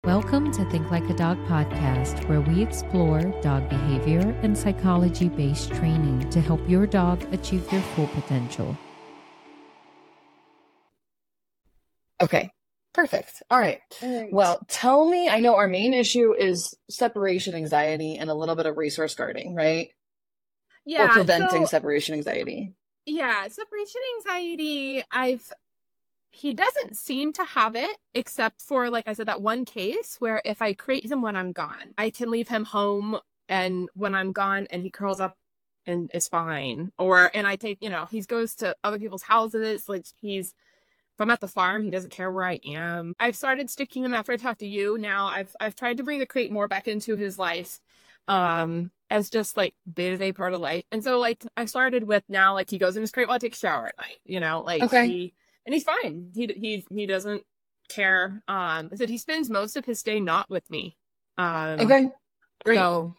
Welcome to Think Like a Dog podcast, where we explore dog behavior and psychology-based training to help your dog achieve their full potential. Okay, perfect. All right. Well, tell me, I know our main issue is separation anxiety and a little bit of resource guarding, right? Yeah. Or preventing separation anxiety. Yeah, separation anxiety, he doesn't seem to have it, except for, like I said, that one case where if I crate him when I'm gone, I can leave him home and when I'm gone and he curls up and is fine. And I take, he goes to other people's houses, like if I'm at the farm, he doesn't care where I am. I've started sticking him after I talk to you. Now I've tried to bring the crate more back into his life, as just like day-to-day part of life. And so like I started with now, like he goes in his crate while I take a shower at night, Okay. and he's fine. He doesn't care. So he spends most of his day not with me. Okay. Great. So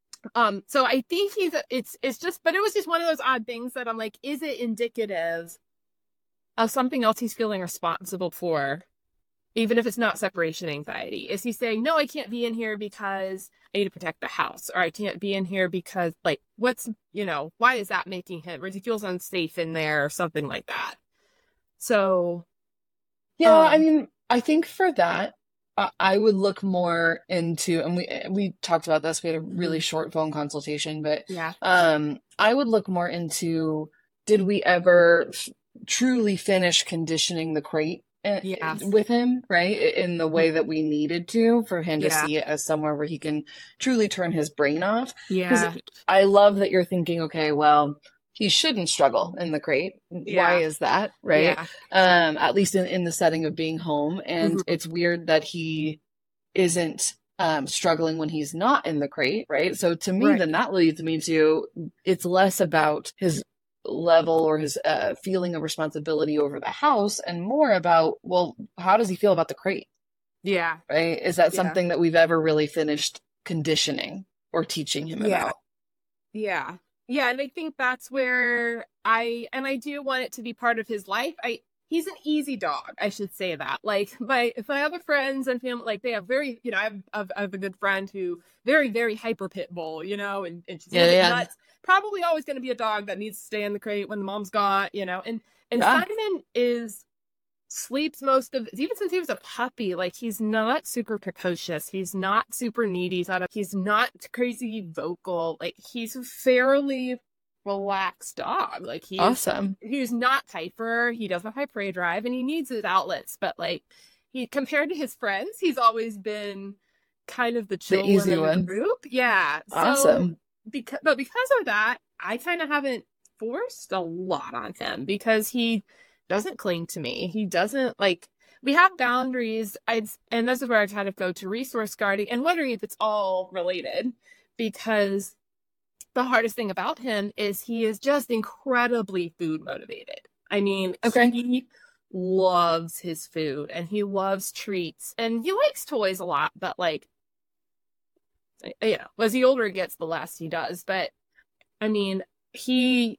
I think it's just, but it was just one of those odd things that I'm like, is it indicative of something else he's feeling responsible for, even if it's not separation anxiety? Is he saying, no, I can't be in here because I need to protect the house, or I can't be in here because, like, why is that making him, or he feels unsafe in there, or something like that? So, yeah, I mean, I think for that, I would look more into, and we talked about this, we had a really short phone consultation, but yeah, I would look more into, did we ever truly finish conditioning the crate with him, right? In the way that we needed to, for him to see it as somewhere where he can truly turn his brain off. Yeah. I love that you're thinking, okay, well, he shouldn't struggle in the crate. Yeah. Why is that, right? Yeah. At least in the setting of being home. And it's weird that he isn't struggling when he's not in the crate, right? So to me, then that leads me to, it's less about his level or his feeling of responsibility over the house and more about, well, how does he feel about the crate? Yeah. Right? Is that something that we've ever really finished conditioning or teaching him about? Yeah. Yeah. And I think that's where I do want it to be part of his life. He's an easy dog. I should say that. Like my other friends and family, like they have very, I have a good friend who very, very hyper pit bull, and she's nuts. Probably always going to be a dog that needs to stay in the crate when the mom's gone, and Simon sleeps most of, even since he was a puppy, like he's not super precocious. He's not super needy. He's not crazy vocal. Like he's a fairly relaxed dog. Like he's not hyper. He doesn't have high prey drive and he needs his outlets. But like compared to his friends, he's always been kind of the chill one in the group. Yeah. Awesome. Because of that, I kind of haven't forced a lot on him because he doesn't cling to me. He doesn't we have boundaries. And this is where I kind of go to resource guarding and wondering if it's all related, because the hardest thing about him is he is just incredibly food motivated. I mean, he loves his food and he loves treats and he likes toys a lot, but as the older he gets, the less he does. But I mean, he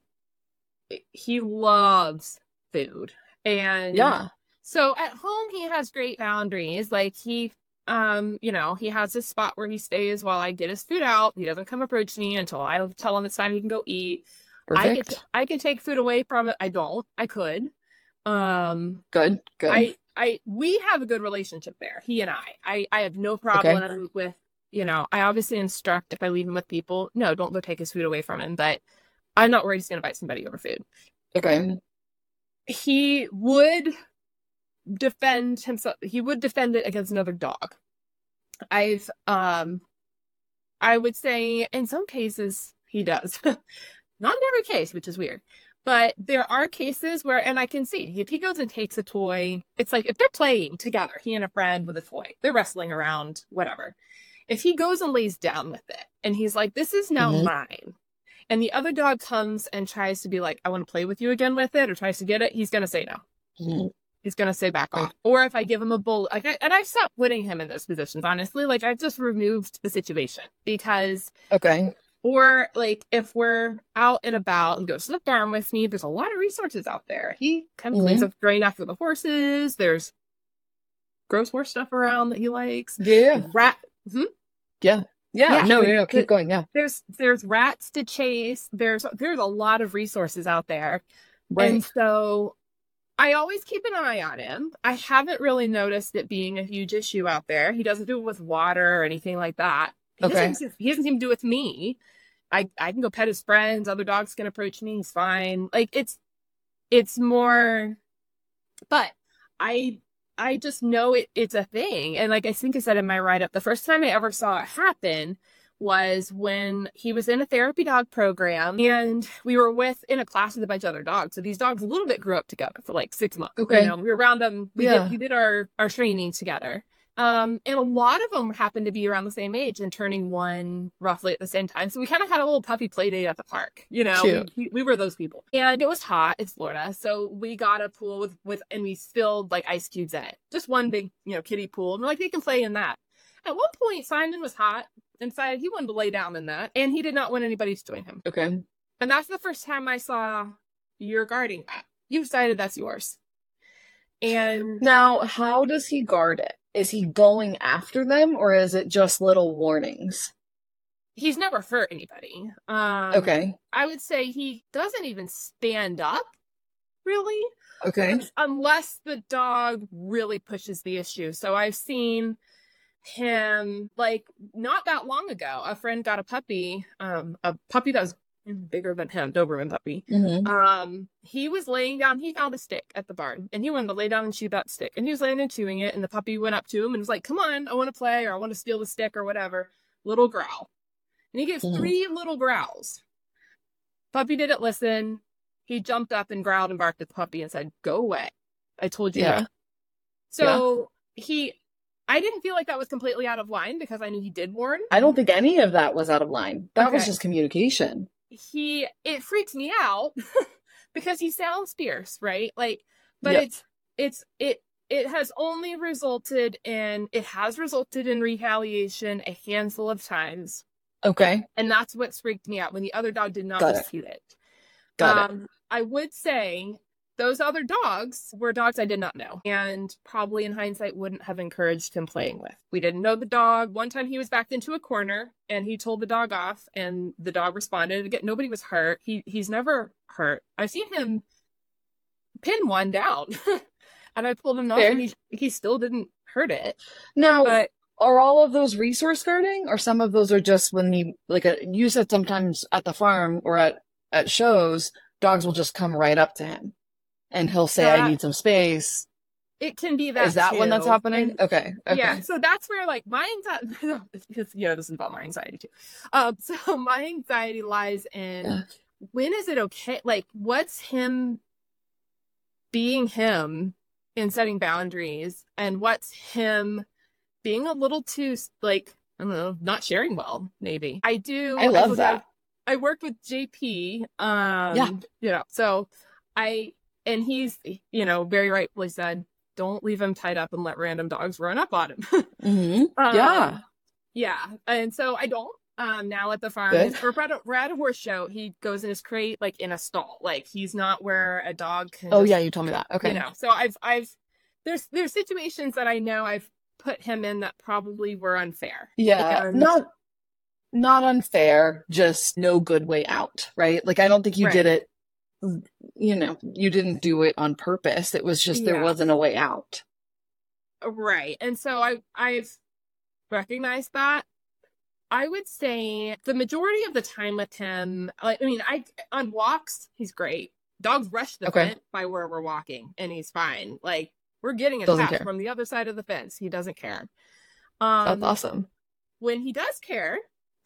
loves food. And so at home he has great boundaries. Like he has this spot where he stays while I get his food out. He doesn't come approach me until I tell him it's time he can go eat. Perfect. I can take food away from it. I don't. I could. Good. We have a good relationship there. He and I have no problem with, I obviously instruct if I leave him with people, no, don't go take his food away from him, but I'm not worried he's going to bite somebody over food. Okay. He would defend himself. He would defend it against another dog. I would say in some cases he does. Not in every case, which is weird. But there are cases where, and I can see, if he goes and takes a toy, it's like if they're playing together, he and a friend with a toy, they're wrestling around, whatever. If he goes and lays down with it and he's like, this is now mine, and the other dog comes and tries to be like, I want to play with you again with it, or tries to get it, he's going to say no. He's going to say back off. Or if I give him a bull, and I've stopped putting him in those positions, honestly. Like, I've just removed the situation because or like if we're out and about and goes to the farm with me, there's a lot of resources out there. He comes cleans up grain after the horses. There's grows horse stuff around that he likes. Yeah. Rat. Yeah. No, keep going. Yeah. There's rats to chase. There's a lot of resources out there. Right. And so I always keep an eye on him. I haven't really noticed it being a huge issue out there. He doesn't do it with water or anything like that. He doesn't seem to do it with me. I can go pet his friends. Other dogs can approach me. He's fine. Like it's more, but I just know it's a thing. And like I think I said in my write-up, the first time I ever saw it happen was when he was in a therapy dog program and we were in a class with a bunch of other dogs. So these dogs a little bit grew up together for like 6 months. Okay. You know, we were around them. We did our training together. And a lot of them happened to be around the same age and turning 1 roughly at the same time. So we kind of had a little puppy play date at the park, you know, we were those people. And it was hot. It's Florida. So we got a pool and we filled like ice cubes in it. Just one big, you know, kiddie pool. And we're like, they can play in that. At one point, Simon was hot and decided he wanted to lay down in that. And he did not want anybody to join him. Okay. And that's the first time I saw you're guarding that. You decided that's yours. And now, how does he guard it? Is he going after them or is it just little warnings? He's never hurt anybody. Okay. I would say he doesn't even stand up, really. Okay. Unless the dog really pushes the issue. So I've seen him, like, not that long ago, a friend got a puppy that was bigger than him, Doberman puppy. Mm-hmm. He was laying down, he found a stick at the barn and he wanted to lay down and chew that stick, and he was laying and chewing it, and the puppy went up to him and was like, come on, I want to play, or I want to steal the stick or whatever. Little growl. And he gave 3 little growls. Puppy didn't listen. He jumped up and growled and barked at the puppy and said, go away, I told you that. So I didn't feel like that was completely out of line because I knew he did warn. I don't think any of that was out of line. That was just communication. It freaks me out because he sounds fierce, right? Like, but it has only resulted in retaliation a handful of times. Okay. And that's what's freaked me out, when the other dog did not dispute it. Got it. I would say those other dogs were dogs I did not know, and probably in hindsight wouldn't have encouraged him playing with. We didn't know the dog. One time he was backed into a corner and he told the dog off, and the dog responded. Again, nobody was hurt. He's never hurt. I've seen him pin one down and I pulled him off and he still didn't hurt it. Now, are all of those resource guarding, or some of those are just when you said sometimes at the farm or at shows, dogs will just come right up to him and he'll say, I need some space. It can be that. Is that when that's happening? And, okay. Yeah. So that's where like my anxiety, because, you know, this is about my anxiety too. So my anxiety lies in when is it okay? Like, what's him being him in setting boundaries, and what's him being a little too, like, I don't know, not sharing well, maybe. I love that. I worked with JP. You know, so and he's, you know, very rightfully said, don't leave him tied up and let random dogs run up on him. Mm-hmm. Yeah. And so I don't, now at the farm. For we're at a horse show. He goes in his crate, like in a stall. Like, he's not where a dog can. Oh, you told me that. Okay. You know, so there's situations that I know I've put him in that probably were unfair. Yeah. Not unfair, just no good way out, right? Like, I don't think you did it, you know, you didn't do it on purpose. It was just, there wasn't a way out. Right. And so I've recognized that. I would say the majority of the time with him, on walks, he's great. Dogs rush the fence by where we're walking and he's fine. Like, we're getting attacked from the other side of the fence. He doesn't care. That's awesome. When he does care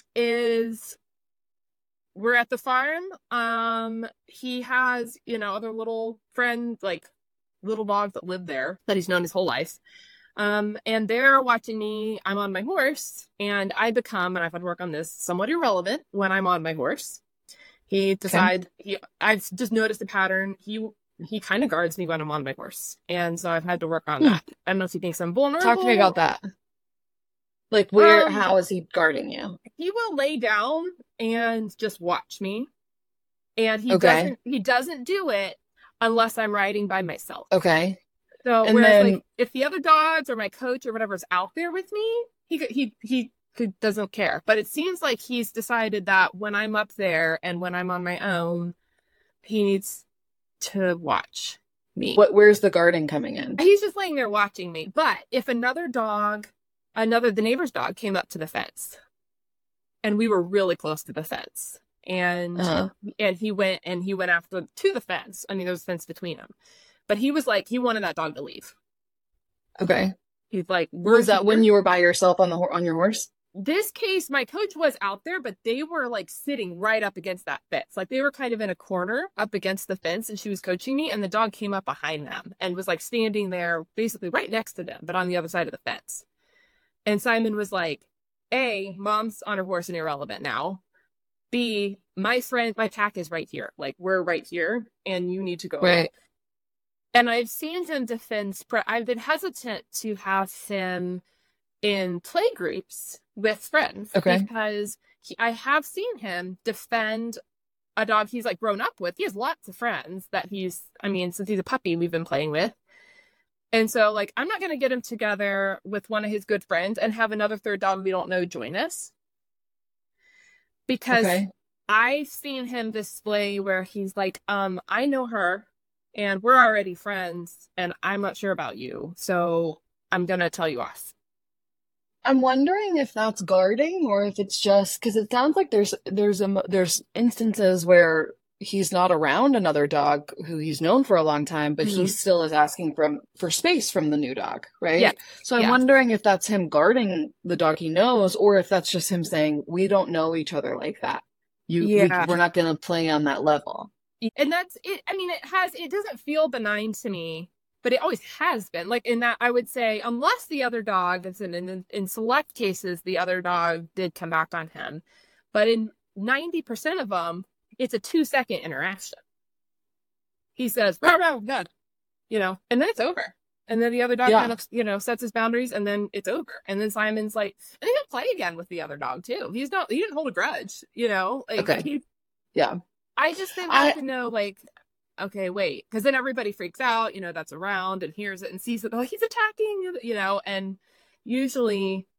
is we're at the farm. He has, you know, other little friends, like little dogs that live there that he's known his whole life. And they're watching me. I'm on my horse, and I become, and I've had to work on this, somewhat irrelevant when I'm on my horse. He decides, I've just noticed a pattern. He kind of guards me when I'm on my horse. And so I've had to work on that. I don't know if he thinks I'm vulnerable. Talk to me about that. Like, how is he guarding you? He will lay down and just watch me. And he doesn't do it unless I'm riding by myself. Okay. So And whereas then- like if the other dogs or my coach or whatever's out there with me, he doesn't care. But it seems like he's decided that when I'm up there and when I'm on my own, he needs to watch me. Where's the guarding coming in? He's just laying there watching me. But if another the neighbor's dog came up to the fence, and we were really close to the fence, and he went after to the fence. I mean, there was a fence between them, but he was like, he wanted that dog to leave. Okay. He's like, Was that when you were by yourself on your horse? This case, my coach was out there, but they were like sitting right up against that fence. Like they were kind of in a corner up against the fence, and she was coaching me, and the dog came up behind them and was like standing there basically right next to them, but on the other side of the fence. And Simon was like, A, mom's on her horse and irrelevant now. B, my pack is right here. Like we're right here and you need to go. Right. And I've seen him defend. I've been hesitant to have him in play groups with friends. Okay. Because I have seen him defend a dog he's like grown up with. He has lots of friends that since he's a puppy, we've been playing with. And so like, I'm not going to get him together with one of his good friends and have another third dog we don't know join us. Because I've seen him display where he's like, I know her and we're already friends and I'm not sure about you. So I'm going to tell you off. I'm wondering if that's guarding or if it's just because it sounds like there's instances where he's not around another dog who he's known for a long time, but he still is asking for space from the new dog, right? Yeah. So I'm wondering if that's him guarding the dog he knows, or if that's just him saying, we don't know each other like that. We're not going to play on that level. And that's it. I mean, it doesn't feel benign to me, but it always has been. Like in that, I would say, unless the other dog, in select cases, the other dog did come back on him. But in 90% of them, it's a 2-second interaction. He says, "Rah, good," and then it's over. And then the other dog kind of, sets his boundaries, and then it's over. And then Simon's like, and he'll play again with the other dog too. He didn't hold a grudge, Like, okay. I just think I have to know, like, okay, wait, because then everybody freaks out, that's around and hears it and sees it. Oh, he's attacking, and usually,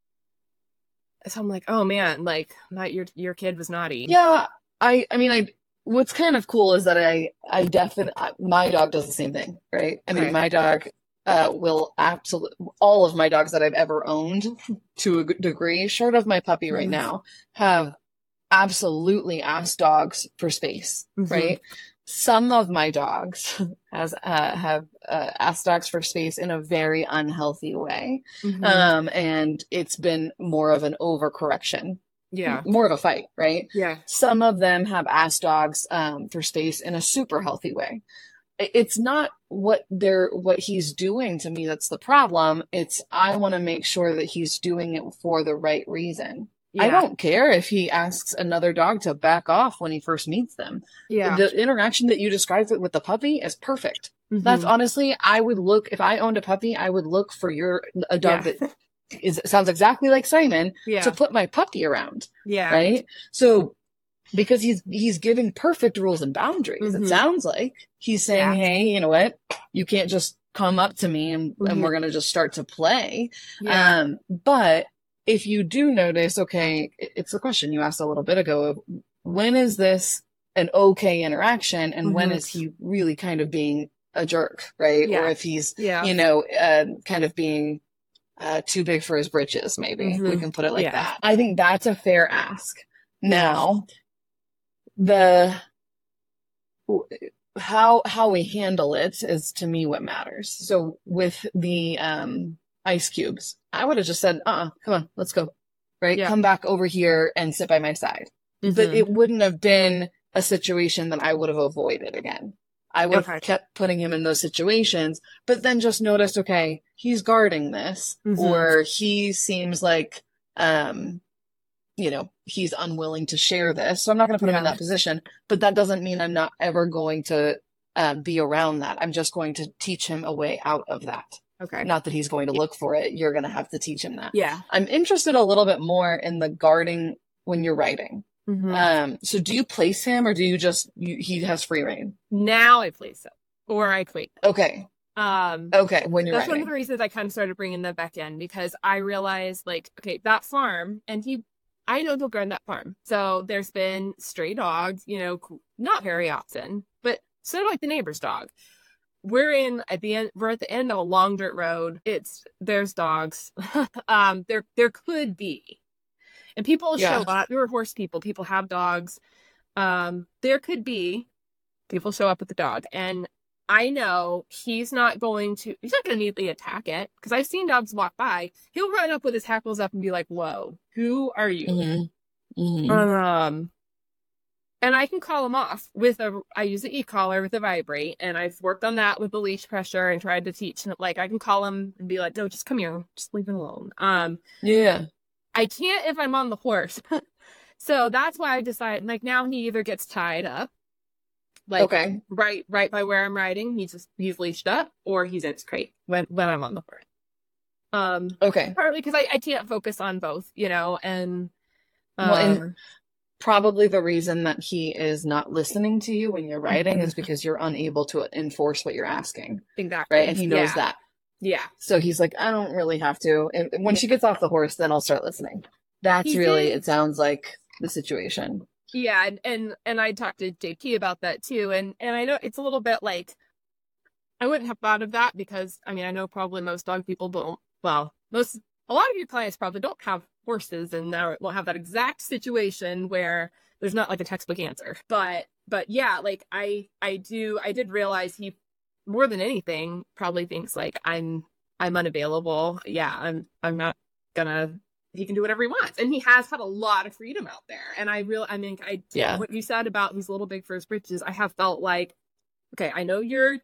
so I'm like, oh man, like, your kid was naughty. Yeah. What's kind of cool is that I definitely, my dog does the same thing, right? I mean, my dog will absolutely, all of my dogs that I've ever owned to a degree, short of my puppy right now, have absolutely asked dogs for space, right? Some of my dogs have asked dogs for space in a very unhealthy way. And it's been more of an overcorrection. Yeah. More of a fight, right? Yeah. Some of them have asked dogs for space in a super healthy way. It's not what he's doing to me that's the problem. It's I want to make sure that he's doing it for the right reason. Yeah. I don't care if he asks another dog to back off when he first meets them. Yeah. The interaction that you described with the puppy is perfect. That's honestly, if I owned a puppy, I would look for a dog that sounds exactly like Simon to put my puppy around. Yeah. Right. So because he's giving perfect rules and boundaries, it sounds like he's saying, hey, you know what? You can't just come up to me and we're going to just start to play. Yeah. But if you do notice, okay, it's the question you asked a little bit ago of when is this an okay interaction and when is he really kind of being a jerk, right? Yeah. Or if he's, kind of being too big for his britches, maybe we can put it like that. I think that's a fair ask. Now, how we handle it is to me what matters. So with the ice cubes, I would have just said, come on, let's go, right? Yeah. Come back over here and sit by my side. But it wouldn't have been a situation that I would have avoided again. I would have kept putting him in those situations, but then just noticed, okay, he's guarding this, or he seems like, he's unwilling to share this. So I'm not going to put him in that position, but that doesn't mean I'm not ever going to be around that. I'm just going to teach him a way out of that. Okay. Not that he's going to look for it. You're going to have to teach him that. Yeah. I'm interested a little bit more in the guarding when you're riding. So do you place him or do you he has free rein? Now I place him or I quake. Okay. Okay, when you're That's one writing. of the reasons I kind of started bringing them back in, because I realized, like, okay, that farm, and I know they'll run that farm. So there's been stray dogs, you know, not very often, but sort of like the neighbor's dog. We're at the end of a long dirt road. There's dogs. There could be, and people show up. There are horse people. People have dogs. There could be people show up with the dog, and I know he's not going to immediately attack it, because I've seen dogs walk by. He'll run up with his hackles up and be like, "Whoa, who are you?" Mm-hmm. Mm-hmm. And I can call him off I use the e-collar with a vibrate, and I've worked on that with the leash pressure and tried to teach him, like, I can call him and be like, "No, just come here, just leave it alone." Yeah. I can't if I'm on the horse. So that's why I decided, like, now he either gets tied up, like, okay, right by where I'm riding, he's leashed up, or he's in his crate when I'm on the horse. Okay. Partly because I can't focus on both, you know, and and probably the reason that he is not listening to you when you're writing is because you're unable to enforce what you're asking. Exactly. Right, and he knows that. Yeah. So he's like, I don't really have to. And when she gets off the horse, then I'll start listening. That's it sounds like the situation. Yeah, and I talked to JP about that too, and I know it's a little bit like, I wouldn't have thought of that, because I mean, I know probably most dog people don't. Well, a lot of your clients probably don't have horses, and won't have that exact situation where there's not like a textbook answer. But yeah, like I did realize he, more than anything, probably thinks like I'm unavailable. Yeah, I'm not gonna. He can do whatever he wants, and he has had a lot of freedom out there. And what you said about he's a little big for his britches, I have felt like, okay, I know your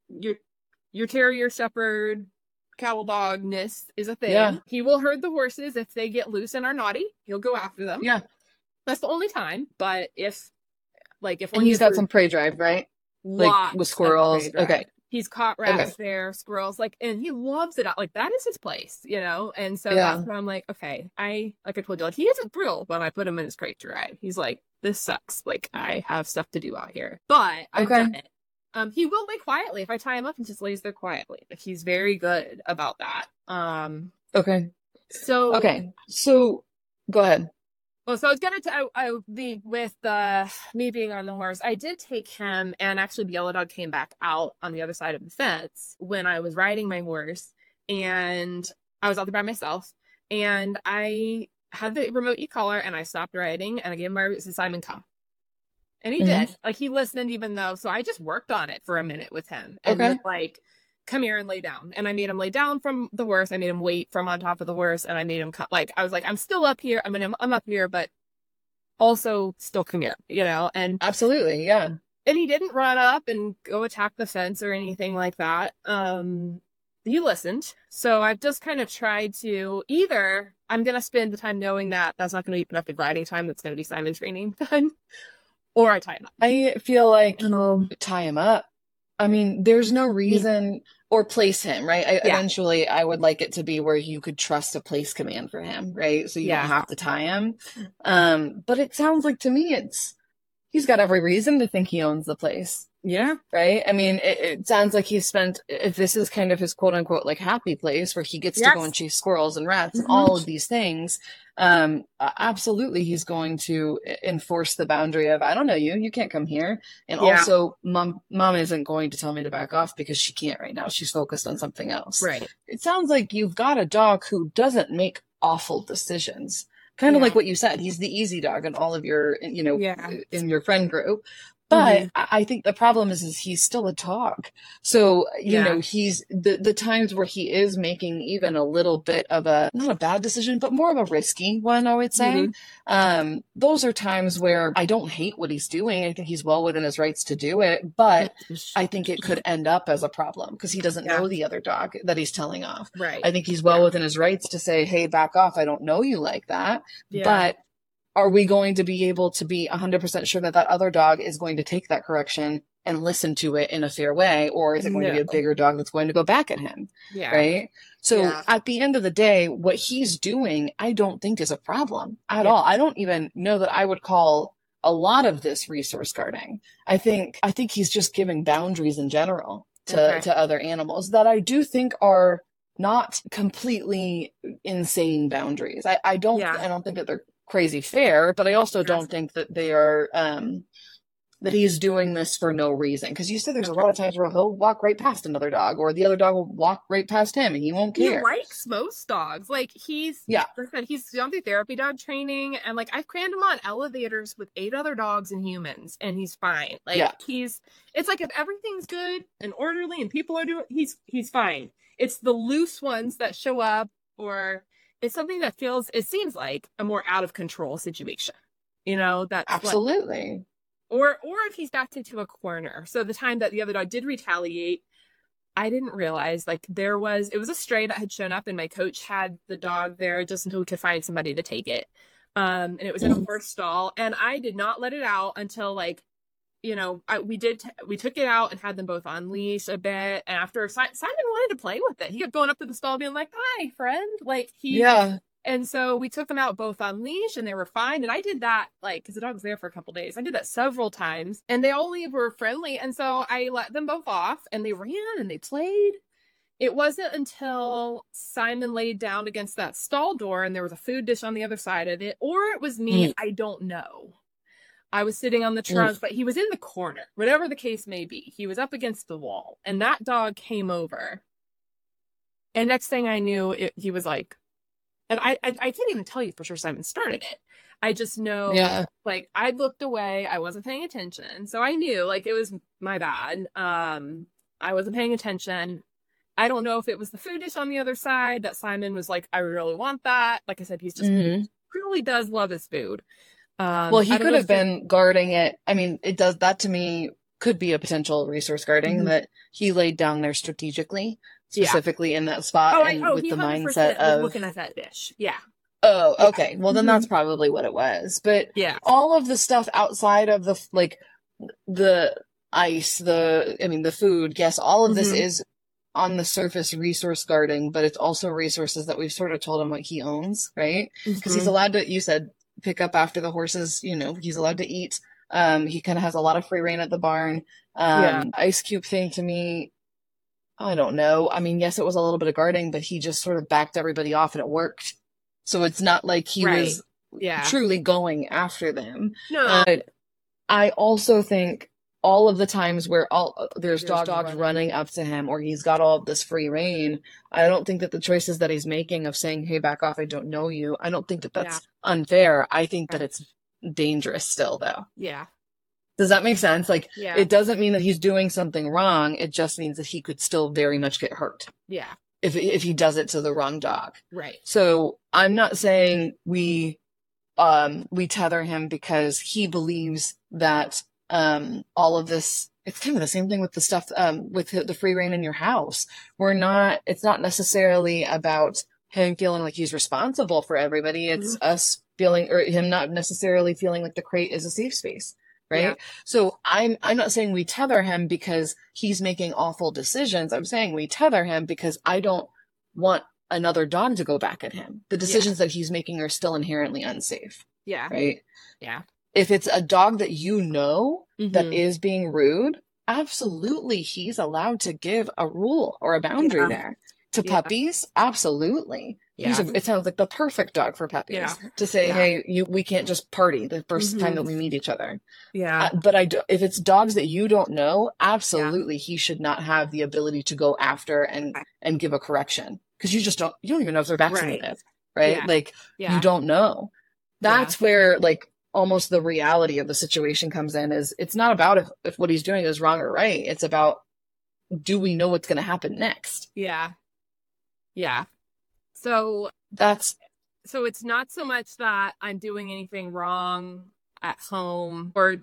terrier shepherd cattle dogness is a thing. Yeah. He will herd the horses if they get loose and are naughty. He'll go after them. Yeah, that's the only time. But if and he's got some prey drive, right? Like with squirrels. Okay. He's caught rats there, squirrels, like, and he loves it. Like, that is his place, you know? And so that's where I'm like, okay, like I told you, like, he isn't thrilled when I put him in his crate to ride. He's like, this sucks. Like, I have stuff to do out here. But I've done it. He will lay quietly. If I tie him up, and just lays there quietly. He's very good about that. Okay. So go ahead. Well, so I was gonna with me being on the horse. I did take him, and actually the yellow dog came back out on the other side of the fence when I was riding my horse, and I was out there by myself, and I had the remote e-collar, and I stopped riding, and I gave him Simon come, and he did. Like, he listened, even though. So I just worked on it for a minute with him, and then, like, come here and lay down. And I made him lay down from the horse. I made him wait from on top of the horse, and I made him I was like, I'm still up here. I'm up here, but also still come here, you know? And absolutely. Yeah. And he didn't run up and go attack the fence or anything like that. He listened. So I've just kind of tried to, either I'm going to spend the time knowing that that's not going to be productive riding time. That's going to be Simon training time, or I tie him up. I feel like, tie him up. I mean, there's no reason, or place him, right? Eventually, I would like it to be where you could trust a place command for him, right? So you don't have to tie him. But it sounds like, to me, he's got every reason to think he owns the place. Yeah. Right? I mean, it sounds like if this is kind of his quote unquote, like, happy place where he gets to go and chase squirrels and rats and all of these things, absolutely he's going to enforce the boundary of, I don't know you can't come here. And also mom isn't going to tell me to back off because she can't right now. She's focused on something else. Right. It sounds like you've got a dog who doesn't make awful decisions. Kind of like what you said. He's the easy dog in all of your, in your friend group. But I think the problem is he's still a dog. So, you know, he's the times where he is making even a little bit of not a bad decision, but more of a risky one, I would say. Those are times where I don't hate what he's doing. I think he's well within his rights to do it, but I think it could end up as a problem because he doesn't know the other dog that he's telling off. Right. I think he's well within his rights to say, hey, back off. I don't know you like that. Yeah. But are we going to be able to be 100% sure that other dog is going to take that correction and listen to it in a fair way? Or is it going to be a bigger dog that's going to go back at him? Yeah. Right. So at the end of the day, what he's doing, I don't think is a problem at all. I don't even know that I would call a lot of this resource guarding. I think he's just giving boundaries in general. to other animals that I do think are not completely insane boundaries. I don't think that they're crazy fair, but I also don't think that they are that he's doing this for no reason. Because you said there's a lot of times where he'll walk right past another dog, or the other dog will walk right past him, and he won't care. He likes most dogs. Like, he's gone through therapy dog training, and like I've crammed him on elevators with 8 other dogs and humans, and he's fine. Like it's like if everything's good and orderly and people are doing, he's fine. It's the loose ones that show up, or it's something that seems like a more out of control situation. You know, that's absolutely. Or if he's backed into a corner. So the time that the other dog did retaliate, I didn't realize, like, it was a stray that had shown up, and my coach had the dog there just until we could find somebody to take it. And it was in a horse stall, and I did not let it out until, like, you know, we took it out and had them both on leash a bit. And after Simon wanted to play with it, he kept going up to the stall being like, "Hi, friend." Like, and so we took them out both on leash, and they were fine. And I did that, like, because the dog was there for a couple days. I did that several times, and they only were friendly. And so I let them both off, and they ran and they played. It wasn't until Simon laid down against that stall door and there was a food dish on the other side of it, or it was me, I don't know. I was sitting on the trunk, but he was in the corner, whatever the case may be. He was up against the wall, and that dog came over. And next thing I knew, he was like, and I can't even tell you for sure Simon started it. I just know, like, I looked away. I wasn't paying attention. So I knew, like, it was my bad. I wasn't paying attention. I don't know if it was the food dish on the other side that Simon was like, I really want that. Like I said, he's just really does love his food. Well, he could have been guarding it. I mean, it does that to me could be a potential resource guarding that he laid down there strategically, specifically in that spot, with the mindset of looking at that dish. Yeah. Oh, okay. Well, then that's probably what it was. But all of the stuff outside of the ice, the food, yes, all of this is on the surface resource guarding, but it's also resources that we've sort of told him what he owns, right? Because he's allowed to, you said, pick up after the horses, you know, he's allowed to eat. He kind of has a lot of free reign at the barn. Ice cube thing to me, I don't know. I mean, yes, it was a little bit of guarding, but he just sort of backed everybody off and it worked. So it's not like he was truly going after them. No. I also think all of the times where there's dogs running up to him, or he's got all of this free reign, I don't think that the choices that he's making of saying, "Hey, back off, I don't know you," I don't think that that's unfair. I think that it's dangerous still, though. Yeah. Does that make sense? Like, it doesn't mean that he's doing something wrong. It just means that he could still very much get hurt. Yeah. If he does it to the wrong dog. Right. So I'm not saying we tether him because he believes that all of this, it's kind of the same thing with the stuff with the free reign in your house. It's not necessarily about him feeling like he's responsible for everybody. It's us feeling, or him not necessarily feeling like the crate is a safe space. Right. Yeah. So I'm not saying we tether him because he's making awful decisions. I'm saying we tether him because I don't want another dog to go back at him. The decisions that he's making are still inherently unsafe. Yeah. Right. Yeah. If it's a dog that you know that is being rude, absolutely he's allowed to give a rule or a boundary there. To puppies, absolutely. Yeah. It sounds like the perfect dog for puppies to say, hey, we can't just party the first time that we meet each other. Yeah. But if it's dogs that you don't know, absolutely he should not have the ability to go after and give a correction. Because you don't even know if they're vaccinated, right? Yeah. Like, you don't know. That's where, like, almost the reality of the situation comes in. Is it's not about if what he's doing is wrong or right. It's about, do we know what's going to happen next? Yeah. Yeah. So it's not so much that I'm doing anything wrong at home or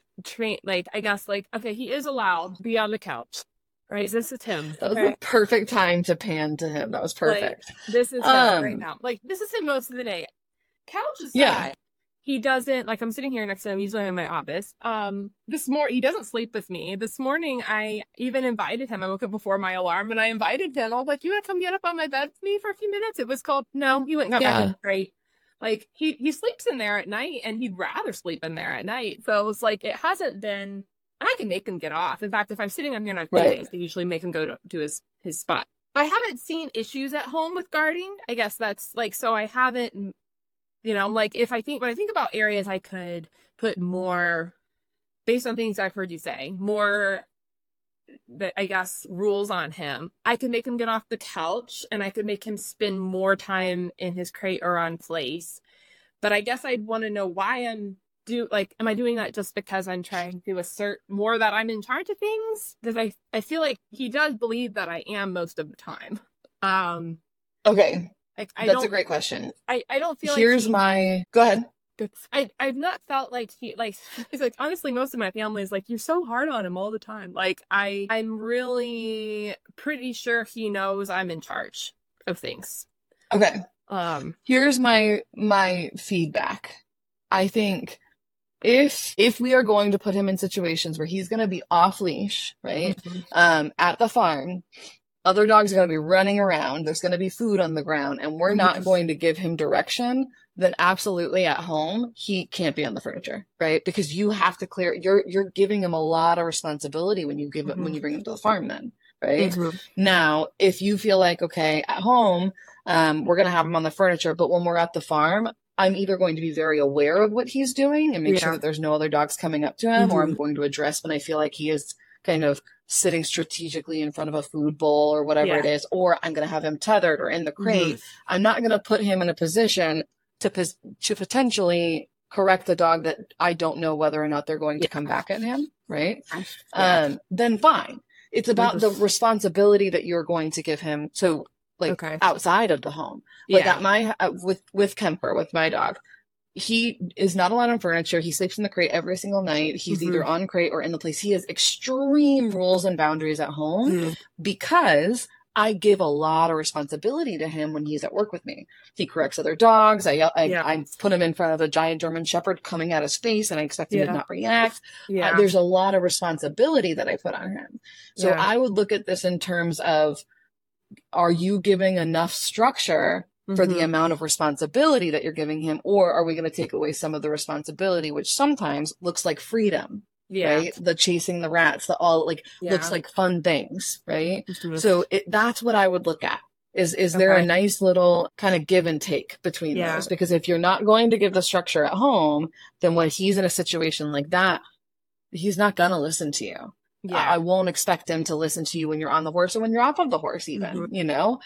I guess, like, okay, he is allowed to be on the couch, right? This is him. That was the perfect time to pan to him. That was perfect. Like, this is him right now. Like, this is him most of the day. Couch is fine. He doesn't, like, I'm sitting here next to him, usually in my office. He doesn't sleep with me. This morning, I even invited him. I woke up before my alarm, and I invited him. I was like, you want to come get up on my bed with me for a few minutes? It was called, no, he went and got back in. Great. Like, he sleeps in there at night, and he'd rather sleep in there at night. So it was like, it hasn't been And I can make him get off. In fact, if I'm sitting on here and I'm Right. I usually make him go to his spot. I haven't seen issues at home with guarding. I guess that's like, so I haven't, you know, like when I think about areas I could put more, based on things I've heard you say, more, I guess, rules on him. I could make him get off the couch, and I could make him spend more time in his crate or on place. But I guess I'd want to know why am I doing that just because I'm trying to assert more that I'm in charge of things? Because I feel like he does believe that I am most of the time. Okay. That's a don't, great question. I don't feel Here's go ahead. I've not felt like he's like, honestly, most of my family is like, you're so hard on him all the time. Like I'm really pretty sure he knows I'm in charge of things. Okay. Here's my feedback. I think if we are going to put him in situations where he's going to be off leash, right? At the farm, other dogs are going to be running around. There's going to be food on the ground, and we're not going to give him direction. Then absolutely at home, he can't be on the furniture, right? Because you have to clear. You're giving him a lot of responsibility when you when you bring him to the farm, then, right? Now, if you feel like, okay, at home, we're going to have him on the furniture, but when we're at the farm, I'm either going to be very aware of what he's doing and make sure that there's no other dogs coming up to him, or I'm going to address when I feel like he is kind of sitting strategically in front of a food bowl or whatever it is, or I'm going to have him tethered or in the crate. I'm not going to put him in a position to potentially correct the dog that I don't know whether or not they're going to come back at him, right? Then fine. It's about the responsibility that you're going to give him. So outside of the home, like at my, with Kemper, with my dog, he is not allowed on furniture. He sleeps in the crate every single night. He's either on crate or in the place. He has extreme rules and boundaries at home because I give a lot of responsibility to him when he's at work with me. He corrects other dogs. I put him in front of a giant German Shepherd coming at his face, and I expect him to not react. There's a lot of responsibility that I put on him. So I would look at this in terms of, are you giving enough structure for the amount of responsibility that you're giving him, or are we going to take away some of the responsibility, which sometimes looks like freedom, right? The chasing the rats, looks like fun things, right? So that's what I would look at. Is there a nice little kind of give and take between those? Because if you're not going to give the structure at home, then when he's in a situation like that, he's not going to listen to you. I won't expect him to listen to you when you're on the horse or when you're off of the horse, even, you know,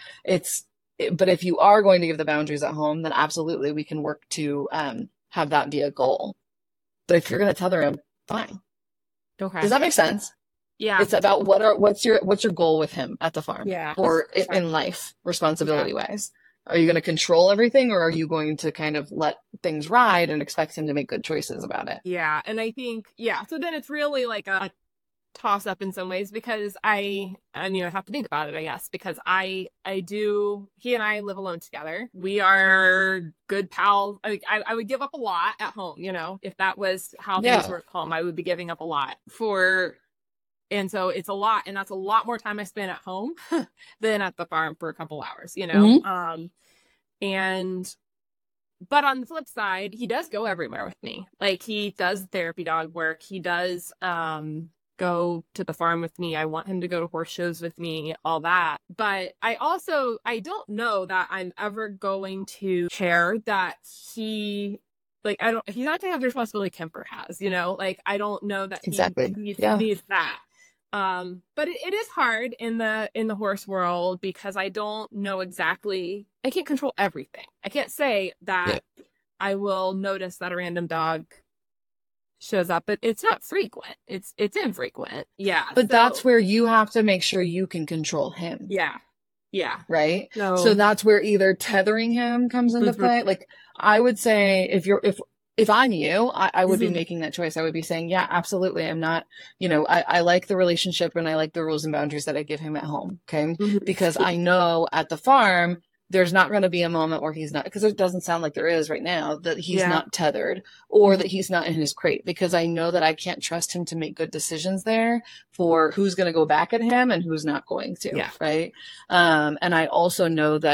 but if you are going to give the boundaries at home, then absolutely we can work to have that be a goal. But if you're going to tether him, fine. Okay. Does that make sense? Yeah. It's about what's your goal with him at the farm? Yeah. Or in life, responsibility wise. Are you going to control everything, or are you going to kind of let things ride and expect him to make good choices about it? Yeah. And I think, so then it's really like a toss up in some ways, because I have to think about it, I guess, because he and I live alone together. We are good pals. I would give up a lot at home, you know, if that was how things were at home, I would be giving up a lot and so it's a lot, and that's a lot more time I spend at home than at the farm for a couple hours, you know? But on the flip side, he does go everywhere with me. Like, he does therapy dog work. He does, go to the farm with me. I want him to go to horse shows with me, all that. But I don't know that I'm ever going to care that he's not going to have the responsibility Kemper has, you know, like, I don't know that he needs that. But it is hard in the horse world, because I don't know exactly, I can't control everything. I can't say that I will notice that a random dog shows up, but it's not frequent. It's infrequent. Yeah. But that's where you have to make sure you can control him. Yeah. Yeah. Right. So that's where either tethering him comes into play. Like, I would say if I'm you, I would be making that choice. I would be saying, yeah, absolutely. I'm not, you know, I like the relationship, and I like the rules and boundaries that I give him at home. Okay. Because I know at the farm, there's not going to be a moment where he's not, because it doesn't sound like there is right now, that he's not tethered, or that he's not in his crate, because I know that I can't trust him to make good decisions there for who's going to go back at him and who's not going to. Yeah. Right. And I also know that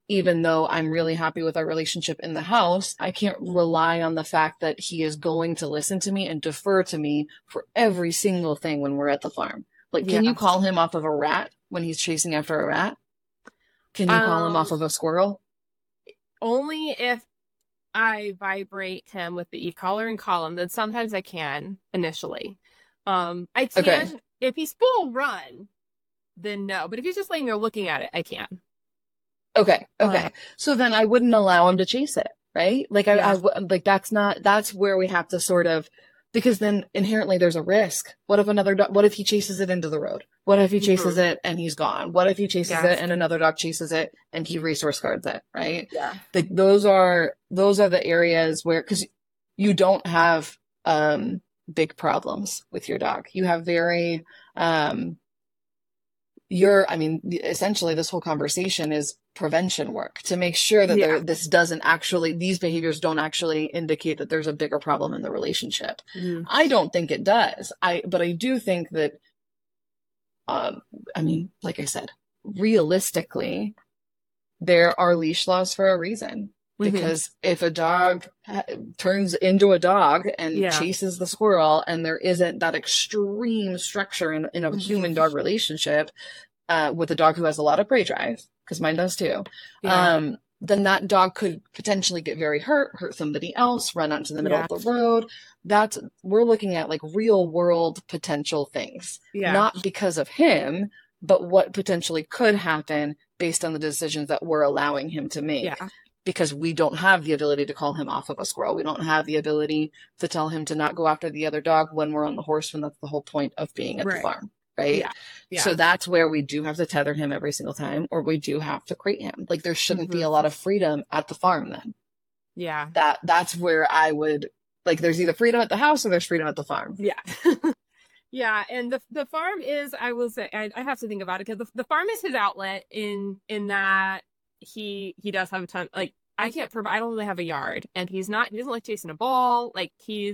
even though I'm really happy with our relationship in the house, I can't rely on the fact that he is going to listen to me and defer to me for every single thing when we're at the farm. Like, can you call him off of a rat when he's chasing after a rat? Can you call him off of a squirrel? Only if I vibrate him with the e-collar and call him, then sometimes I can initially. I can, if he's full run, then no. But if he's just laying there looking at it, I can. Okay. So then I wouldn't allow him to chase it, right? Like like that's where we have to sort of, because then inherently there's a risk. What if he chases it into the road? What if he chases it and he's gone? What if he chases it and another dog chases it and he resource guards it, right? Yeah. Like those are the areas where, cause you don't have, big problems with your dog. You have very, essentially this whole conversation is prevention work to make sure that these behaviors don't actually indicate that there's a bigger problem in the relationship. I don't think it does. But I do think that, like I said, realistically, there are leash laws for a reason. Because if a dog turns into a dog and chases the squirrel, and there isn't that extreme structure in a human dog relationship, with a dog who has a lot of prey drive, because mine does too, then that dog could potentially get very hurt somebody else, run out into the middle of the road. We're looking at like real world potential things, not because of him, but what potentially could happen based on the decisions that we're allowing him to make. Because we don't have the ability to call him off of a squirrel. We don't have the ability to tell him to not go after the other dog when we're on the horse, when that's the whole point of being at the farm, right? So that's where we do have to tether him every single time, or we do have to crate him. Like there shouldn't be a lot of freedom at the farm then. That's where I would, like, there's either freedom at the house or there's freedom at the farm. And the farm is, I will say, I have to think about it, because the farm is his outlet in that he does have a ton, like, I don't really have a yard, and he doesn't like chasing a ball. Like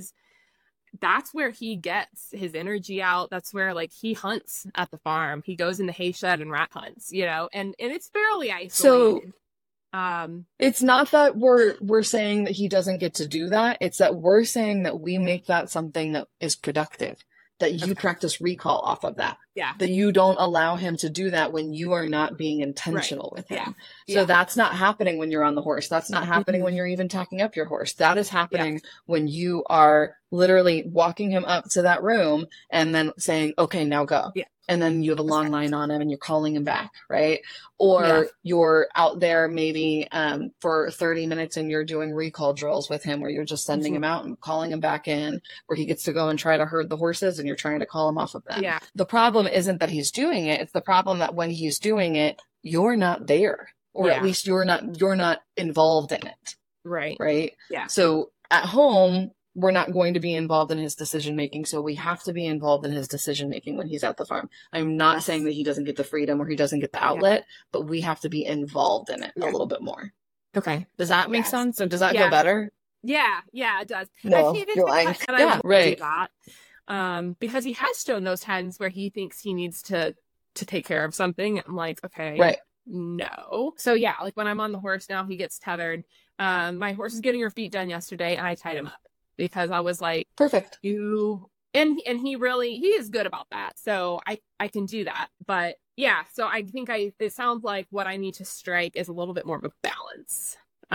that's where he gets his energy out. That's where, like, he hunts at the farm. He goes in the hay shed and rat hunts, and it's fairly isolated. So, it's not that we're saying that he doesn't get to do that. It's that we're saying that we make that something that is productive, that you practice recall off of that. That you don't allow him to do that when you are not being intentional with him. So that's not happening when you're on the horse. That's not happening when you're even tacking up your horse. That is happening when you are literally walking him up to that room and then saying, okay, now go. And then you have a long line on him and you're calling him back, right? Or you're out there maybe for 30 minutes and you're doing recall drills with him, where you're just sending him out and calling him back in, where he gets to go and try to herd the horses and you're trying to call him off of them. The problem isn't that he's doing it. It's the problem that when he's doing it, you're not there, or at least you're not involved in it. Right. So at home, we're not going to be involved in his decision making. So we have to be involved in his decision making when he's at the farm. I'm not saying that he doesn't get the freedom or he doesn't get the outlet, but we have to be involved in it a little bit more. Okay. Does that make sense? So does that feel better? Yeah, it does. No, you're lying. Right. Because he has shown those times where he thinks he needs to take care of something. I'm like, okay. Right. No. So like when I'm on the horse now, he gets tethered. My horse is getting her feet done yesterday, and I tied him up. Because I was like, perfect. And he is good about that. So I can do that. But so I think it sounds like what I need to strike is a little bit more of a balance.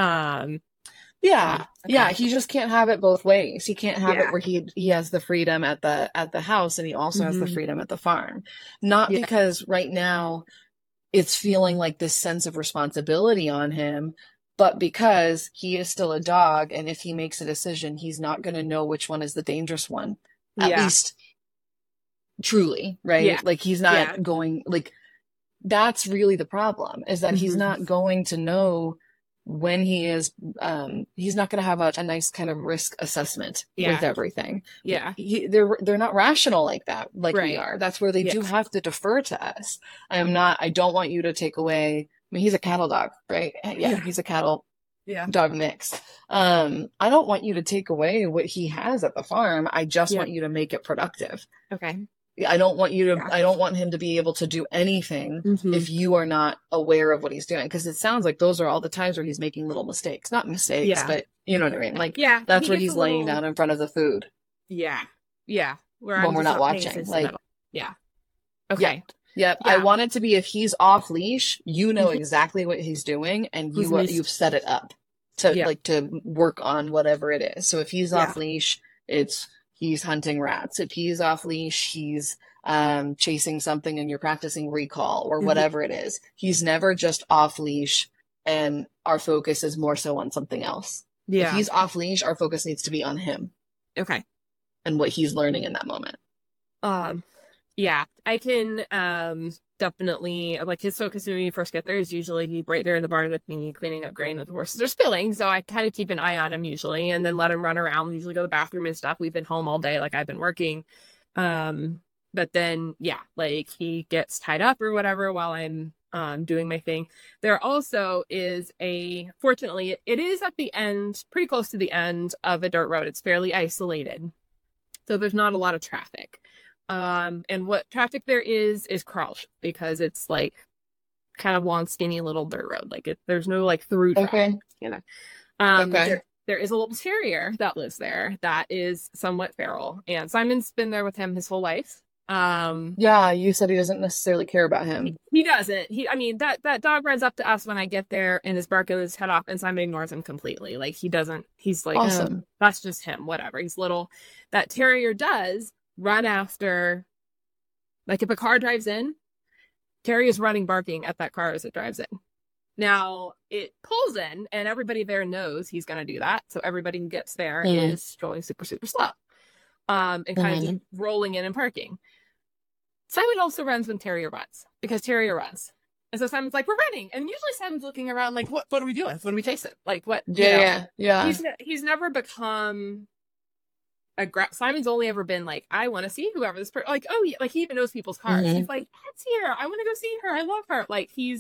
He just can't have it both ways. He can't have it where he has the freedom at the house and he also has the freedom at the farm. Not because right now it's feeling like this sense of responsibility on him, but because he is still a dog, and if he makes a decision, he's not going to know which one is the dangerous one. At least truly, right? Like he's not going, like, that's really the problem, is that he's not going to know when he is, he's not going to have a nice kind of risk assessment with everything. They're not rational like that, like we are. That's where they do have to defer to us. I don't want you to take away, he's a cattle dog, right? He's a cattle dog mix. I don't want you to take away what he has at the farm. I just want you to make it productive. Okay. I don't want him to be able to do anything if you are not aware of what he's doing. Because it sounds like those are all the times where he's making little mistakes. Not mistakes, but you know what I mean? Like, that's where he's laying down in front of the food. Yeah. Yeah. When we're not watching. Like, okay. Yep. I want it to be, if he's off leash, you know exactly what he's doing, and you've set it up to like to work on whatever it is. So if he's off leash, he's hunting rats. If he's off leash, he's chasing something and you're practicing recall or whatever it is. He's never just off leash and our focus is more so on something else. Yeah. If he's off leash, our focus needs to be on him. Okay. And what he's learning in that moment. Yeah, I can definitely, like, his focus when we first get there is usually right there in the barn with me cleaning up grain that the horses are spilling. So I kind of keep an eye on him usually, and then let him run around, usually go to the bathroom and stuff. We've been home all day, like I've been working. But then, like he gets tied up or whatever while I'm doing my thing. There also is fortunately, it is at the end, pretty close to the end of a dirt road. It's fairly isolated. So there's not a lot of traffic. And what traffic there is crawls, because it's like kind of long, skinny little dirt road. Like there's no like through traffic, you know. There is a little terrier that lives there that is somewhat feral, and Simon's been there with him his whole life. You said he doesn't necessarily care about him. He doesn't. That dog runs up to us when I get there and is barking his head off, and Simon ignores him completely. Like he doesn't. He's like, awesome. That's just him. Whatever. He's little. That terrier does run after, like if a car drives in, Terry is running barking at that car as it drives in. Now it pulls in and everybody there knows he's going to do that. So everybody who gets there is going super, super slow. And kind of just rolling in and parking. Simon also runs when Terrier runs, because Terrier runs. And so Simon's like, we're running. And usually Simon's looking around like, what are we doing? What are we chasing? Like what? Yeah. He's never become Simon's only ever been like, I want to see whoever this person, like, like he even knows people's cars. He's like, that's here. I want to go see her. I love her. Like he